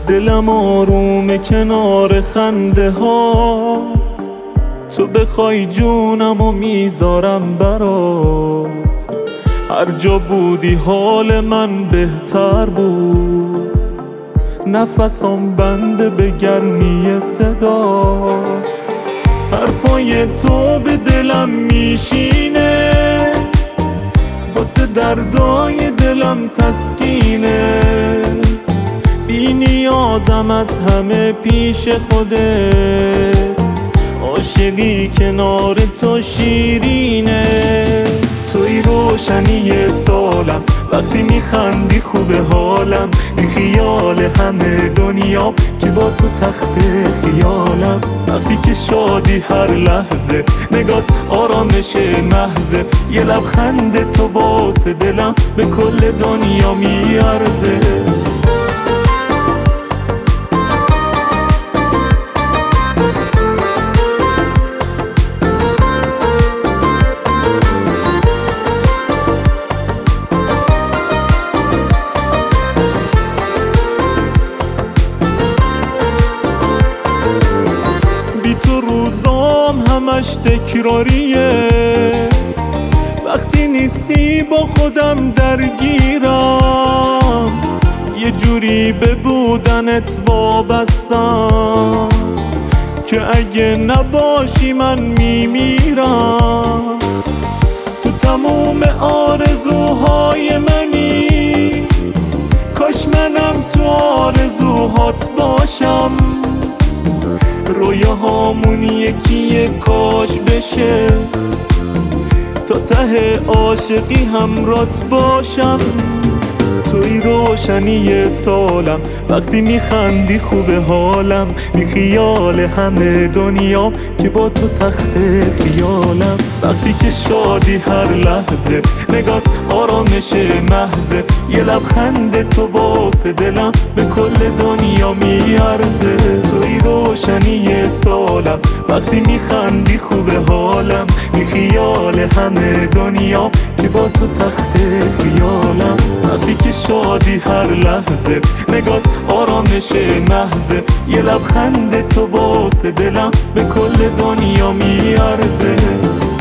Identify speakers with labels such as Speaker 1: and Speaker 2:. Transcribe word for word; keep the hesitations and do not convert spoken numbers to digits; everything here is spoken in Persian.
Speaker 1: دلم آرومه کنار خنده هات، تو بخوای جونمو میذارم برات. هر جا بودی حال من بهتر بود، نفسم بنده به گرمی صدا. حرفای تو به دلم میشینه، واسه دردای دلم تسکینه. بی نیازم از همه پیش خودت، عاشقی کنار تو شیرینه. توی روشنی سالم، وقتی میخندی خوب حالم. بی خیال همه دنیا که با تو تخت خیالم. وقتی که شادی هر لحظه، نگات آرامش محضه. یه لبخند تو واسه دلم به کل دنیا میارزه. بی تو روزام همش تکراریه، وقتی نیستی با خودم درگیرم. یه جوری به بودنت وابستم که اگه نباشی من میمیرم. تو تموم آرزوهای منی، کاش منم تو آرزوهات باشم. رویاهامون یکیه کاش بشه، تا ته عاشقی همرات باشم. توی روشنی سالم، وقتی میخندی خوب حالم. بی خیال همه دنیا که با تو تخت خیالم. وقتی که شادی هر لحظه، نگات آرامش محضه. یه لبخند تو واسه دلم به کل دنیا میارزه. توی روشنی سالم، وقتی میخندی خوب حالم. بی خیال همه دنیا که با تو تخت خیالم. وقتی که شادی هر لحظه، نگات آرامش محضه. یه لبخند تو واسه دلم به کل دنیا میارزه.